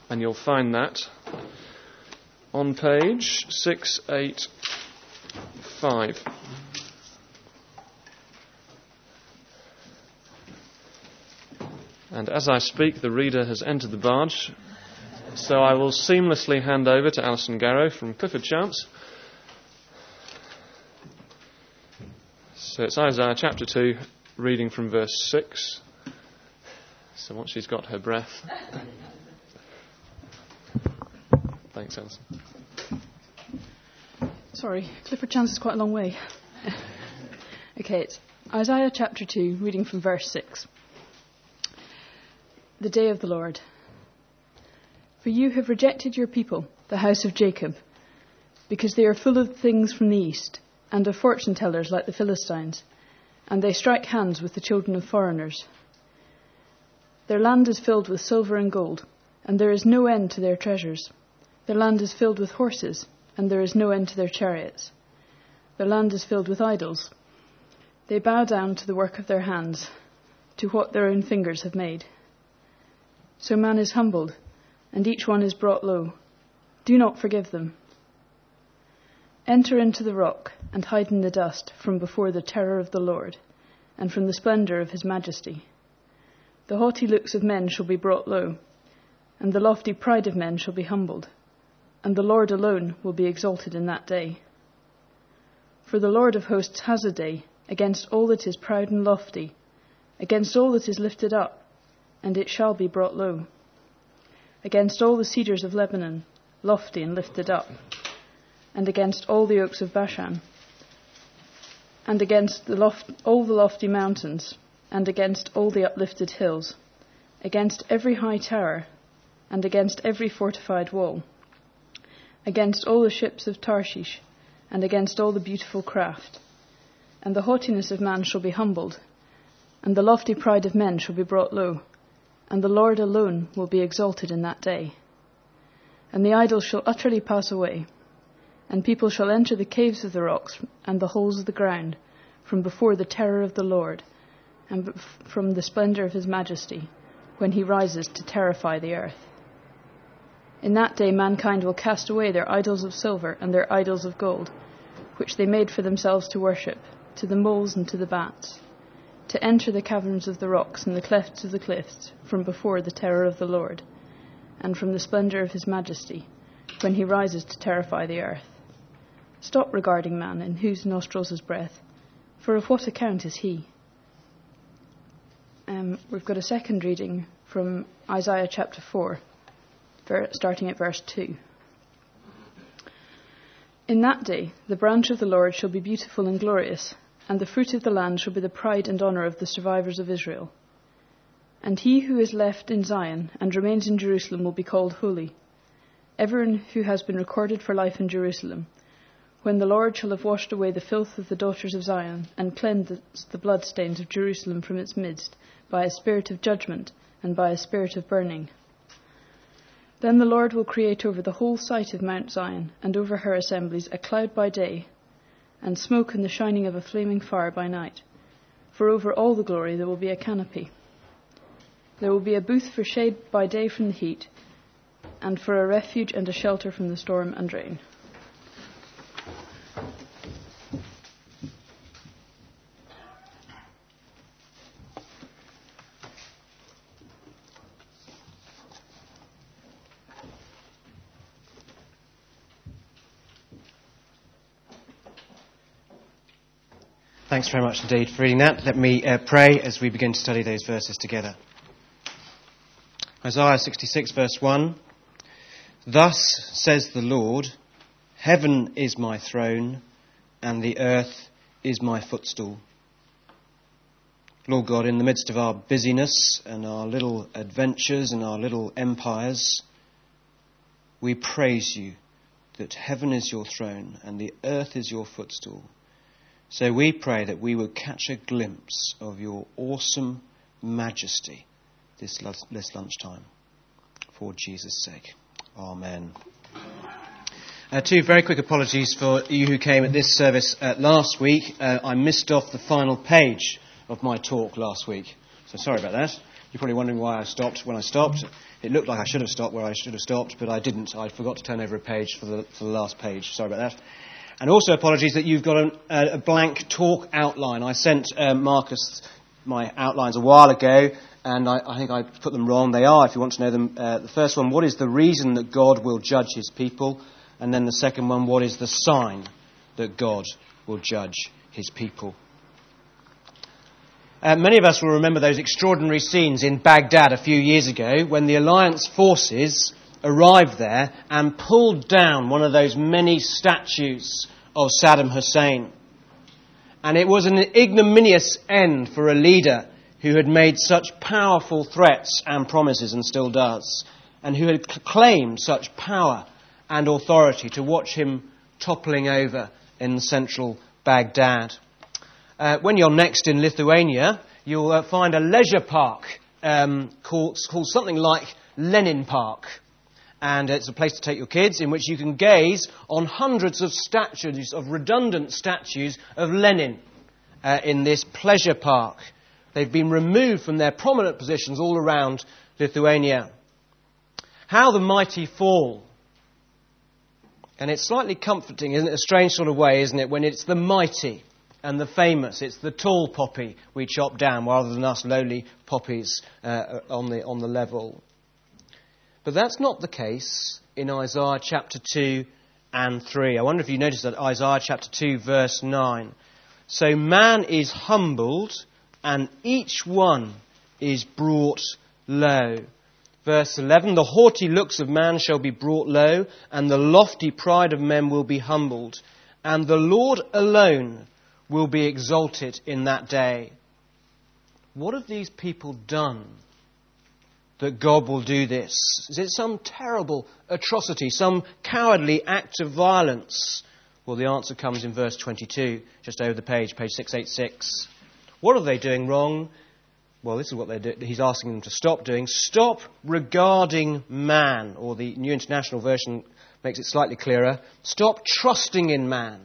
And you'll find that on page 685. And as I speak, the reader has entered the barge, so I will seamlessly hand over to Alison Garrow from Clifford Chance. So it's Isaiah chapter 2, reading from verse 6. So once she's got her breath. Thanks, Alison. Sorry, Clifford Chance is quite a long way. Okay, it's Isaiah chapter 2, reading from verse 6. The day of the Lord. For you have rejected your people, the house of Jacob, because they are full of things from the east, and of fortune tellers like the Philistines, and they strike hands with the children of foreigners. Their land is filled with silver and gold, and there is no end to their treasures. Their land is filled with horses, and there is no end to their chariots. Their land is filled with idols. They bow down to the work of their hands, to what their own fingers have made. So man is humbled, and each one is brought low. Do not forgive them. Enter into the rock, and hide in the dust from before the terror of the Lord, and from the splendour of his majesty. The haughty looks of men shall be brought low, and the lofty pride of men shall be humbled, and the Lord alone will be exalted in that day. For the Lord of hosts has a day against all that is proud and lofty, against all that is lifted up, and it shall be brought low, against all the cedars of Lebanon, lofty and lifted up, and against all the oaks of Bashan, and against all the lofty mountains, and against all the uplifted hills, against every high tower, and against every fortified wall, against all the ships of Tarshish, and against all the beautiful craft. And the haughtiness of man shall be humbled, and the lofty pride of men shall be brought low, and the Lord alone will be exalted in that day. And the idols shall utterly pass away, and people shall enter the caves of the rocks and the holes of the ground from before the terror of the Lord, and from the splendour of his majesty, when he rises to terrify the earth. In that day mankind will cast away their idols of silver and their idols of gold, which they made for themselves to worship, to the moles and to the bats, to enter the caverns of the rocks and the clefts of the cliffs from before the terror of the Lord, and from the splendour of his majesty, when he rises to terrify the earth. Stop regarding man, in whose nostrils is breath, for of what account is he? We've got a second reading from Isaiah chapter 4, starting at verse 2. In that day the branch of the Lord shall be beautiful and glorious, and the fruit of the land shall be the pride and honour of the survivors of Israel. And he who is left in Zion and remains in Jerusalem will be called holy, everyone who has been recorded for life in Jerusalem, when the Lord shall have washed away the filth of the daughters of Zion, and cleansed the bloodstains of Jerusalem from its midst, by a spirit of judgment and by a spirit of burning. Then the Lord will create over the whole site of Mount Zion and over her assemblies a cloud by day, and smoke and the shining of a flaming fire by night. For over all the glory there will be a canopy. There will be a booth for shade by day from the heat, and for a refuge and a shelter from the storm and rain. Thanks very much indeed for reading that. Let me pray as we begin to study those verses together. Isaiah 66 verse 1. Thus says the Lord, heaven is my throne and the earth is my footstool. Lord God, in the midst of our busyness and our little adventures and our little empires, we praise you that heaven is your throne and the earth is your footstool. So we pray that we would catch a glimpse of your awesome majesty this lunchtime. For Jesus' sake. Amen. Two very quick apologies for you who came at this service last week. I missed off the final page of my talk last week. So sorry about that. You're probably wondering why I stopped when I stopped. It looked like I should have stopped where I should have stopped, but I didn't. I forgot to turn over a page for the last page. Sorry about that. And also apologies that you've got a blank talk outline. I sent Marcus my outlines a while ago, and I think I put them wrong. They are, if you want to know them. The first one, what is the reason that God will judge his people? And then the second one, what is the sign that God will judge his people? Many of us will remember those extraordinary scenes in Baghdad a few years ago when the alliance forces arrived there and pulled down one of those many statues of Saddam Hussein. And it was an ignominious end for a leader who had made such powerful threats and promises, and still does, and who had claimed such power and authority, to watch him toppling over in central Baghdad. When you're next in Lithuania, you'll find a leisure park called something like Lenin Park. And it's a place to take your kids, in which you can gaze on hundreds of statues, of redundant statues of Lenin in this pleasure park. They've been removed from their prominent positions all around Lithuania. How the mighty fall. And it's slightly comforting, isn't it? A strange sort of way, isn't it? When it's the mighty and the famous, it's the tall poppy we chop down rather than us lowly poppies on the level. But that's not the case in Isaiah chapter 2 and 3. I wonder if you noticed that Isaiah chapter 2 verse 9. So man is humbled and each one is brought low. Verse 11, the haughty looks of man shall be brought low, and the lofty pride of men will be humbled, and the Lord alone will be exalted in that day. What have these people done that God will do this? Is it some terrible atrocity, some cowardly act of violence? Well, the answer comes in verse 22, just over the page 686. What are they doing wrong? Well, this is what he's asking them to stop doing. Stop regarding man, or the New International Version makes it slightly clearer. Stop trusting in man,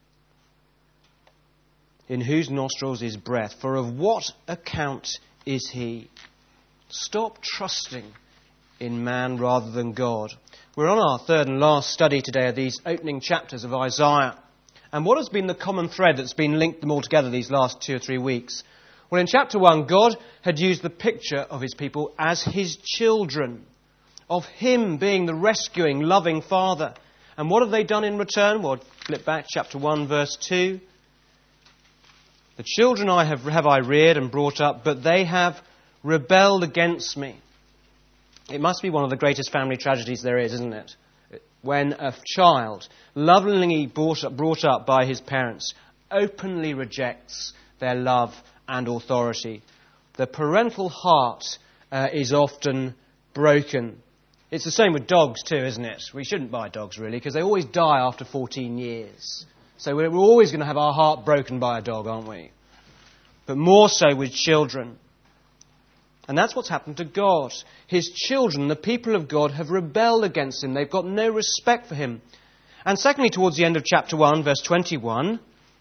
in whose nostrils is breath. For of what account is he? Stop trusting in man rather than God. We're on our third and last study today of these opening chapters of Isaiah. And what has been the common thread that's been linked them all together these last 2 or 3 weeks? Well, in chapter 1, God had used the picture of his people as his children, of him being the rescuing, loving Father. And what have they done in return? Well, flip back, chapter 1, verse 2. The children have I reared and brought up, but they have rebelled against me. It must be one of the greatest family tragedies there is, isn't it? When a child, lovingly brought up by his parents, openly rejects their love and authority. The parental heart is often broken. It's the same with dogs too, isn't it? We shouldn't buy dogs really, because they always die after 14 years. So we're always going to have our heart broken by a dog, aren't we? But more so with children. And that's what's happened to God. His children, the people of God, have rebelled against him. They've got no respect for him. And secondly, towards the end of chapter 1, verse 21,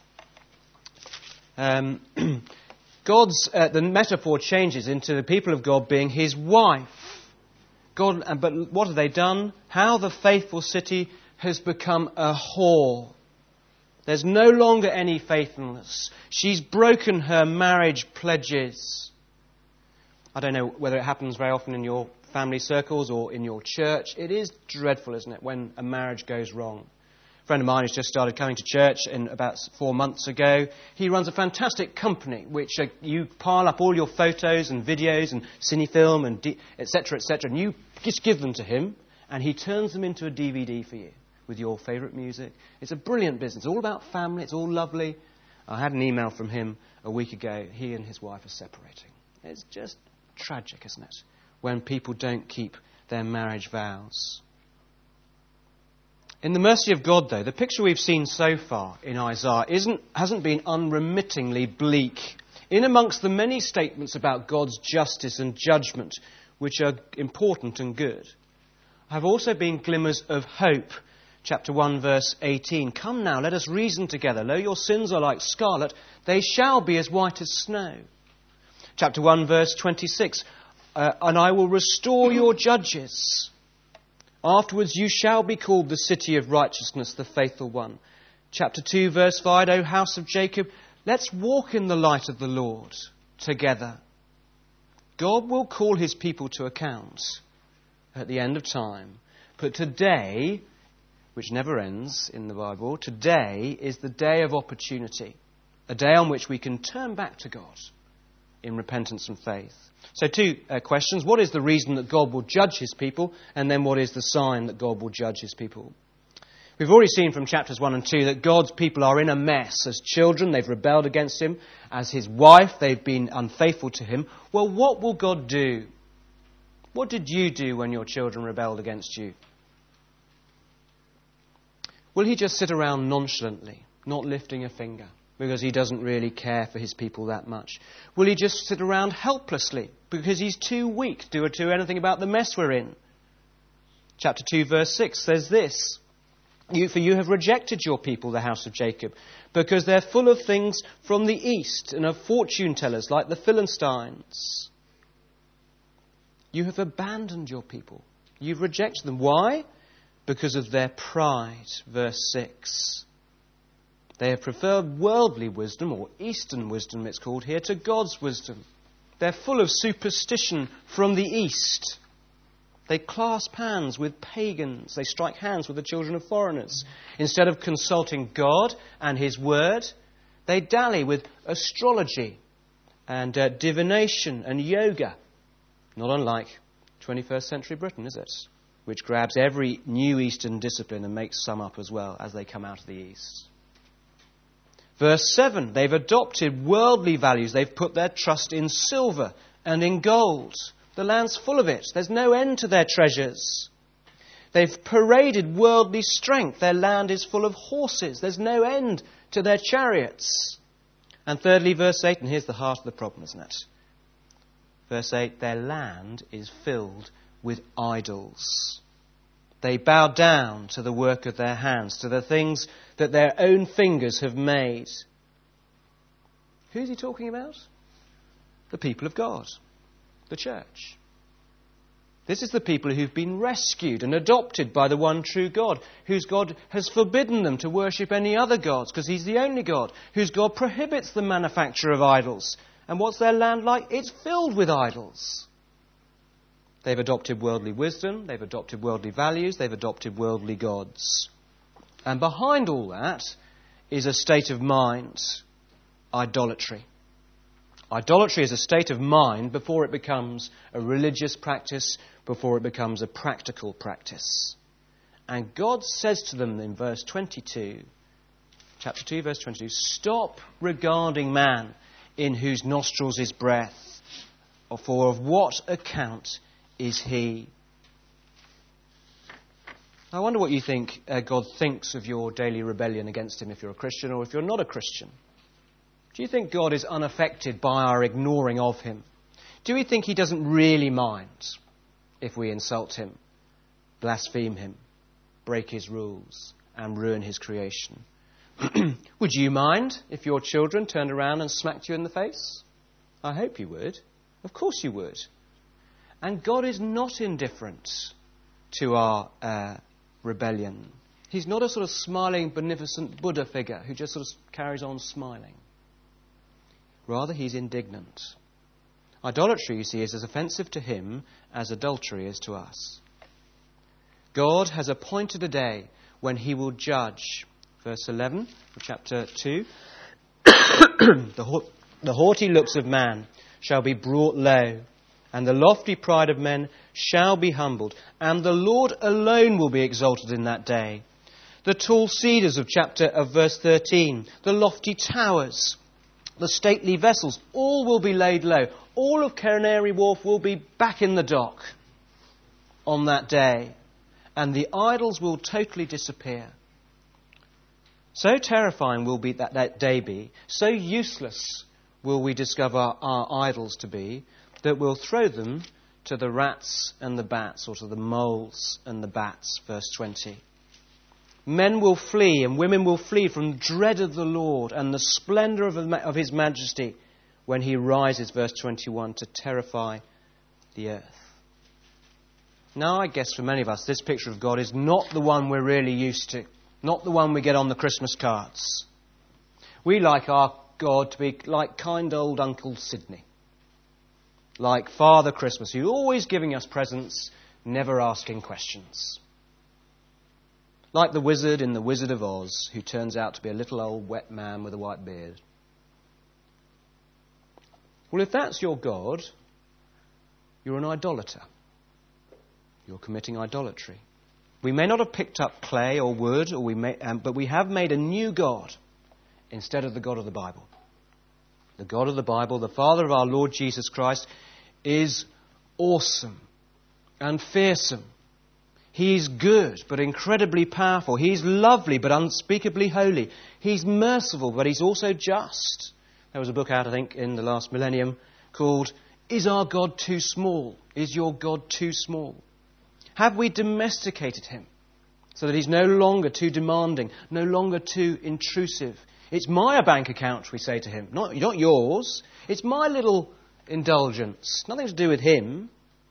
the metaphor changes into the people of God being his wife. But what have they done? How the faithful city has become a whore. There's no longer any faithfulness. She's broken her marriage pledges. I don't know whether it happens very often in your family circles or in your church. It is dreadful, isn't it, when a marriage goes wrong. A friend of mine who's just started coming to church about 4 months ago. He runs a fantastic company which you pile up all your photos and videos and cinefilm and etc., and you just give them to him and he turns them into a DVD for you with your favourite music. It's a brilliant business. It's all about family. It's all lovely. I had an email from him a week ago. He and his wife are separating. It's just tragic, isn't it, when people don't keep their marriage vows. In the mercy of God, though, the picture we've seen so far in Isaiah hasn't been unremittingly bleak. In amongst the many statements about God's justice and judgment, which are important and good, have also been glimmers of hope. Chapter 1, verse 18. Come now, let us reason together. Though your sins are like scarlet, they shall be as white as snow. Chapter 1, verse 26. and I will restore your judges. Afterwards you shall be called the city of righteousness, the faithful one. Chapter 2, verse 5, O house of Jacob, let's walk in the light of the Lord together. God will call his people to account at the end of time. But today, which never ends in the Bible, today is the day of opportunity, a day on which we can turn back to God in repentance and faith. So two questions. What is the reason that God will judge his people? And then what is the sign that God will judge his people? We've already seen from chapters 1 and 2 that God's people are in a mess. As children, they've rebelled against him. As his wife, they've been unfaithful to him. Well, what will God do? What did you do when your children rebelled against you? Will he just sit around nonchalantly, not lifting a finger, because he doesn't really care for his people that much? Will he just sit around helplessly, because he's too weak to do anything about the mess we're in? Chapter 2, verse 6 says this, For you have rejected your people, the house of Jacob, because they're full of things from the east and of fortune tellers like the Philistines. You have abandoned your people. You've rejected them. Why? Because of their pride. Verse 6. They have preferred worldly wisdom, or Eastern wisdom it's called here, to God's wisdom. They're full of superstition from the east. They clasp hands with pagans. They strike hands with the children of foreigners. Instead of consulting God and his word, they dally with astrology and divination and yoga. Not unlike 21st century Britain, is it? Which grabs every new Eastern discipline and makes some up as well as they come out of the East. Verse 7, they've adopted worldly values. They've put their trust in silver and in gold. The land's full of it. There's no end to their treasures. They've paraded worldly strength. Their land is full of horses. There's no end to their chariots. And thirdly, verse 8, and here's the heart of the problem, isn't it? Verse 8, their land is filled with idols. They bow down to the work of their hands, to the things that their own fingers have made. Who's he talking about? The people of God, the church. This is the people who've been rescued and adopted by the one true God, whose God has forbidden them to worship any other gods because he's the only God, whose God prohibits the manufacture of idols. And what's their land like? It's filled with idols. They've adopted worldly wisdom, they've adopted worldly values, they've adopted worldly gods. And behind all that is a state of mind, idolatry. Idolatry is a state of mind before it becomes a religious practice, before it becomes a practical practice. And God says to them in verse 22, chapter 2, verse 22, stop regarding man in whose nostrils is breath, for of what account is he? I wonder what you think God thinks of your daily rebellion against him if you're a Christian or if you're not a Christian. Do you think God is unaffected by our ignoring of him? Do we think he doesn't really mind if we insult him, blaspheme him, break his rules, and ruin his creation? Would you mind if your children turned around and smacked you in the face? I hope you would. Of course you would. And God is not indifferent to our rebellion. He's not a sort of smiling, beneficent Buddha figure who just sort of carries on smiling. Rather, he's indignant. Idolatry, you see, is as offensive to him as adultery is to us. God has appointed a day when he will judge. Verse 11 of chapter 2. The haughty looks of man shall be brought low, and the lofty pride of men shall be humbled, and the Lord alone will be exalted in that day. The tall cedars of verse 13, the lofty towers, the stately vessels, all will be laid low. All of Canary Wharf will be back in the dock on that day, and the idols will totally disappear. So terrifying will be that day be, so useless will we discover our idols to be, that we'll throw them to the rats and the bats, or to the moles and the bats, verse 20. Men will flee and women will flee from dread of the Lord and the splendour of his majesty when he rises, verse 21, to terrify the earth. Now, I guess for many of us, this picture of God is not the one we're really used to, not the one we get on the Christmas cards. We like our God to be like kind old Uncle Sidney, like Father Christmas, who's always giving us presents, never asking questions. Like the wizard in The Wizard of Oz, who turns out to be a little old wet man with a white beard. Well, if that's your God, you're an idolater. You're committing idolatry. We may not have picked up clay or wood, but we have made a new God instead of the God of the Bible. The God of the Bible, the Father of our Lord Jesus Christ, is awesome and fearsome. He's good, but incredibly powerful. He's lovely, but unspeakably holy. He's merciful, but he's also just. There was a book out, I think, in the last millennium called, Is Our God Too Small? Is Your God Too Small? Have we domesticated him so that he's no longer too demanding, no longer too intrusive? It's my bank account, we say to him, not yours. It's my little indulgence. Nothing to do with him.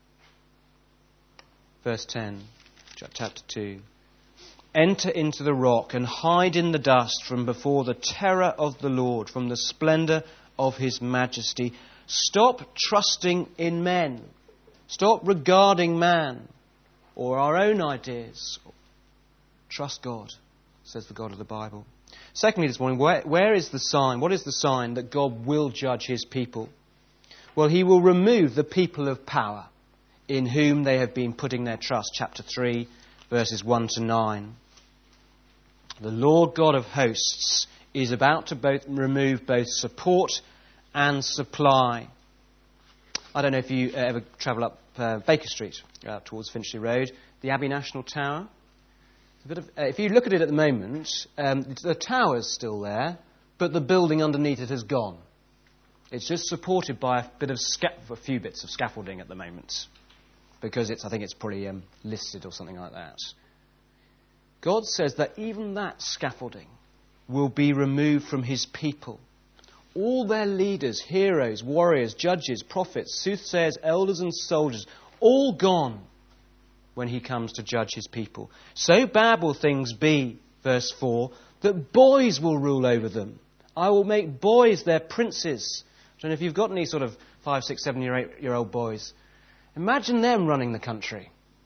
Verse 10, chapter 2. Enter into the rock and hide in the dust from before the terror of the Lord, from the splendour of his majesty. Stop trusting in men. Stop regarding man or our own ideas. Trust God, says the God of the Bible. Secondly, this morning, where is the sign? What is the sign that God will judge his people? Well, he will remove the people of power in whom they have been putting their trust. Chapter 3, verses 1 to 9. The Lord God of hosts is about to remove both support and supply. I don't know if you ever travel up Baker Street towards Finchley Road, the Abbey National Tower. If you look at it at the moment, the tower's still there, but the building underneath it has gone. It's just supported by a few bits of scaffolding at the moment, because I think it's probably listed or something like that. God says that even that scaffolding will be removed from his people. All their leaders, heroes, warriors, judges, prophets, soothsayers, elders and soldiers, all gone when he comes to judge his people. So bad will things be, verse 4, that boys will rule over them. I will make boys their princes. I don't know if you've got any sort of 5, 6, 7, 8-year-old boys. Imagine them running the country.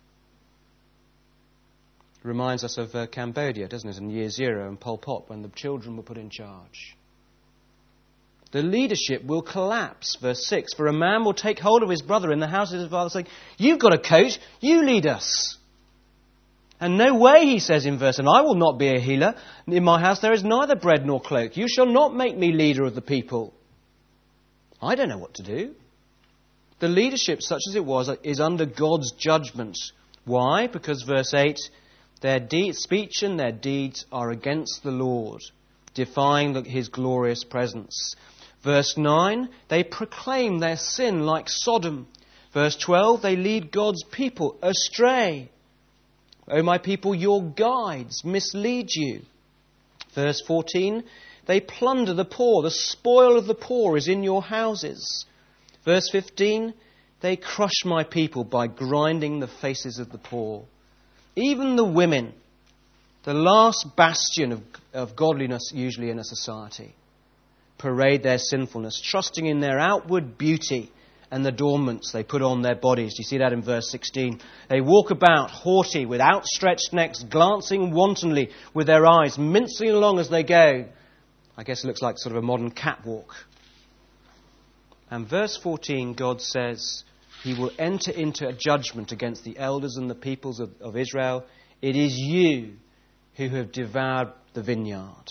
Reminds us of Cambodia, doesn't it, in Year Zero and Pol Pot, when the children were put in charge. The leadership will collapse, verse 6. For a man will take hold of his brother in the house of his father, saying, You've got a coat, you lead us. And no way, he says in verse 7, I will not be a healer. In my house there is neither bread nor cloak. You shall not make me leader of the people. I don't know what to do. The leadership, such as it was, is under God's judgment. Why? Because verse 8, their speech and their deeds are against the Lord, defying his glorious presence. Verse 9, they proclaim their sin like Sodom. Verse 12, they lead God's people astray. O my people, your guides mislead you. Verse 14, they plunder the poor. The spoil of the poor is in your houses. Verse 15, they crush my people by grinding the faces of the poor. Even the women, the last bastion of godliness usually in a society, parade their sinfulness, trusting in their outward beauty and the adornments they put on their bodies. Do you see that in verse 16? They walk about haughty with outstretched necks, glancing wantonly with their eyes, mincing along as they go. I guess it looks like sort of a modern catwalk. And verse 14, God says, he will enter into a judgment against the elders and the peoples of Israel. It is you who have devoured the vineyard.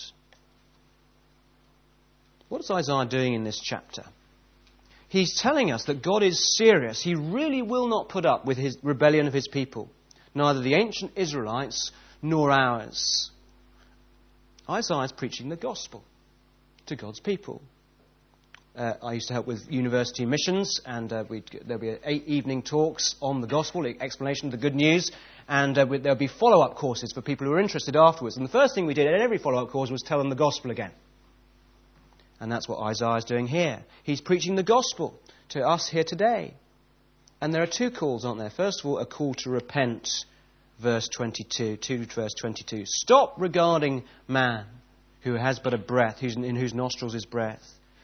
What is Isaiah doing in this chapter? He's telling us that God is serious. He really will not put up with his rebellion of his people, neither the ancient Israelites nor ours. Isaiah is preaching the gospel to God's people. I used to help with university missions, and there'll be 8 evening talks on the gospel, explanation of the good news, and there'll be follow-up courses for people who are interested afterwards. And the first thing we did at every follow-up course was tell them the gospel again. And that's what Isaiah is doing here. He's preaching the gospel to us here today. And there are two calls, aren't there? First of all, a call to repent, verse 22, 2 verse 22. Stop regarding man who has but a breath, in whose nostrils is breath.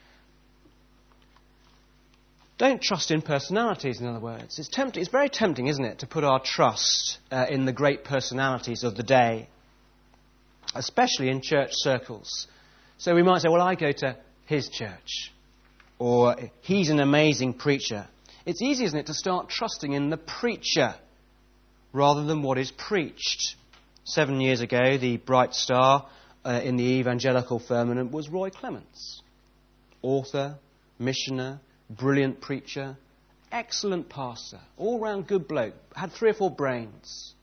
Don't trust in personalities, in other words. It's very tempting, isn't it, to put our trust in the great personalities of the day, especially in church circles. So we might say, well, I go to his church, or he's an amazing preacher. It's easy, isn't it, to start trusting in the preacher rather than what is preached. 7 years ago, the bright star in the evangelical firmament was Roy Clements. Author, missioner, brilliant preacher, excellent pastor, all-round good bloke, had 3 or 4 brains.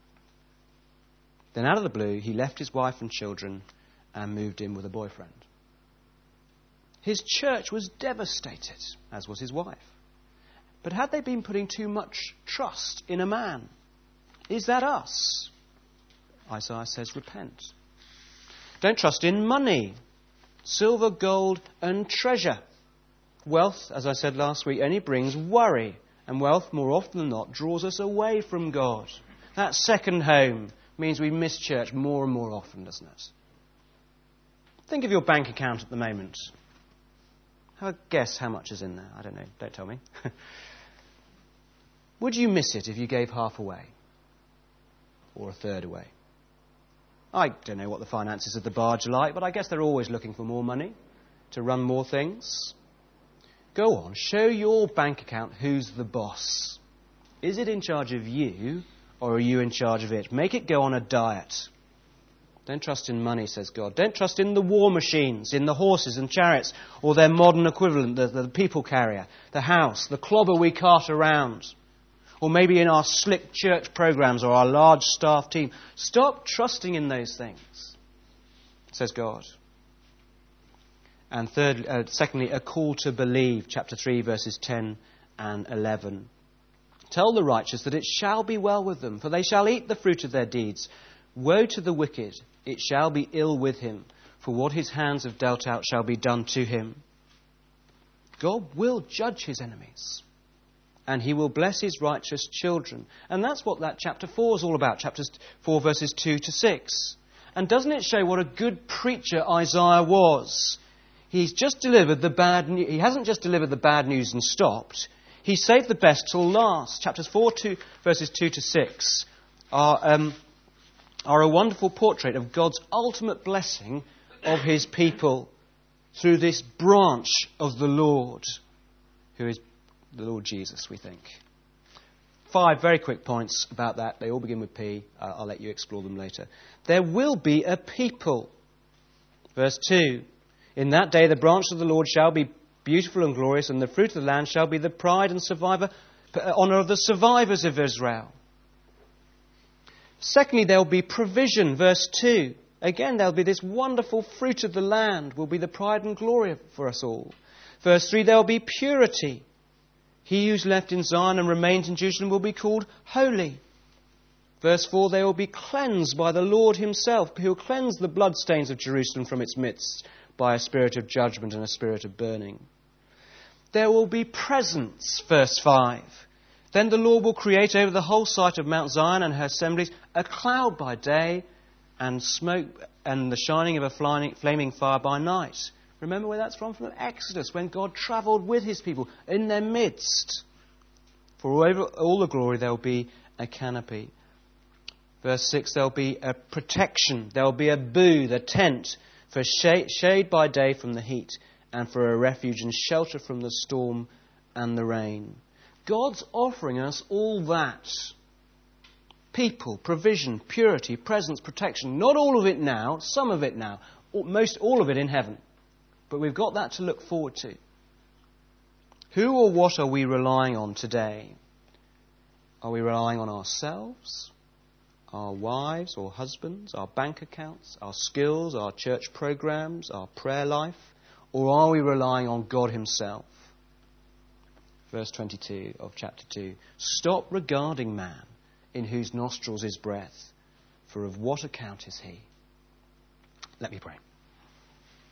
Then out of the blue, he left his wife and children and moved in with a boyfriend. His church was devastated, as was his wife. But had they been putting too much trust in a man? Is that us? Isaiah says, repent. Don't trust in money, silver, gold, and treasure. Wealth, as I said last week, only brings worry. And wealth, more often than not, draws us away from God. That second home means we miss church more and more often, doesn't it? Think of your bank account at the moment. Have a guess how much is in there. I don't know. Don't tell me. Would you miss it if you gave half away? Or a third away? I don't know what the finances of the barge are like, but I guess they're always looking for more money to run more things. Go on, show your bank account who's the boss. Is it in charge of you, or are you in charge of it? Make it go on a diet. Don't trust in money, says God. Don't trust in the war machines, in the horses and chariots, or their modern equivalent, the people carrier, the house, the clobber we cart around. Or maybe in our slick church programs or our large staff team. Stop trusting in those things, says God. And secondly, a call to believe, chapter 3, verses 10 and 11. Tell the righteous that it shall be well with them, for they shall eat the fruit of their deeds. Woe to the wicked, it shall be ill with him, for what his hands have dealt out shall be done to him. God will judge his enemies, and he will bless his righteous children. And that's what that chapter 4 is all about, chapter 4, verses 2 to 6. And doesn't it show what a good preacher Isaiah was? He's just delivered the bad news. He hasn't just delivered the bad news and stopped. He saved the best till last. Chapters 4, verses 2 to 6 are a wonderful portrait of God's ultimate blessing of his people through this branch of the Lord, who is the Lord Jesus, we think. 5 very quick points about that. They all begin with P. I'll let you explore them later. There will be a people. Verse 2. In that day the branch of the Lord shall be beautiful and glorious, and the fruit of the land shall be the pride and honour of the survivors of Israel. Secondly, there will be provision. Verse 2. Again, there will be this wonderful fruit of the land will be the pride and glory for us all. Verse 3, there will be purity. He who's left in Zion and remains in Jerusalem will be called holy. Verse 4, they will be cleansed by the Lord himself, who will cleanse the bloodstains of Jerusalem from its midst by a spirit of judgment and a spirit of burning. There will be presence, verse 5. Then the Lord will create over the whole site of Mount Zion and her assemblies a cloud by day and smoke and the shining of a flaming fire by night. Remember where that's from? From Exodus, when God travelled with his people in their midst. For over all the glory there will be a canopy. Verse 6, there will be a protection. There will be a booth, a tent, for shade by day from the heat, and for a refuge and shelter from the storm and the rain. God's offering us all that. People, provision, purity, presence, protection. Not all of it now, some of it now. Most all of it in heaven. But we've got that to look forward to. Who or what are we relying on today? Are we relying on ourselves, our wives or husbands, our bank accounts, our skills, our church programs, our prayer life? Or are we relying on God himself? Verse 22 of chapter 2. Stop regarding man, in whose nostrils is breath, for of what account is he? Let me pray.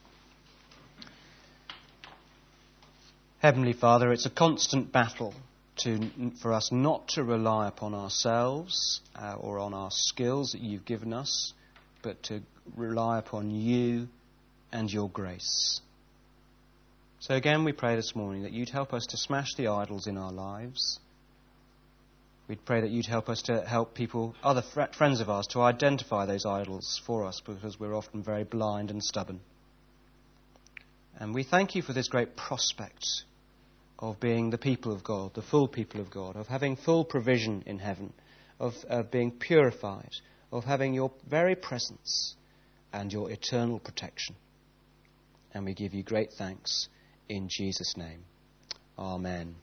Heavenly Father, it's a constant battle for us not to rely upon ourselves or on our skills that you've given us, but to rely upon you and your grace. So again, we pray this morning that you'd help us to smash the idols in our lives. We'd pray that you'd help us to help people, other friends of ours, to identify those idols for us, because we're often very blind and stubborn. And we thank you for this great prospect of being the people of God, the full people of God, of having full provision in heaven, of being purified, of having your very presence and your eternal protection. And we give you great thanks in Jesus' name. Amen.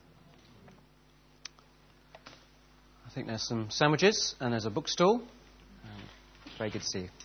I think there's some sandwiches and there's a bookstall. Very good to see you.